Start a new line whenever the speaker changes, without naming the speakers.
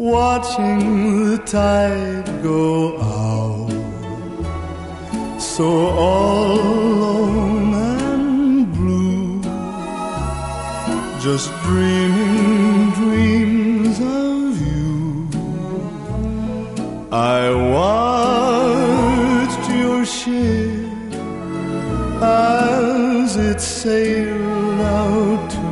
watching the tide go out, so all alone and blue, just dreaming dreams of you. I watched your ship as it sailed out to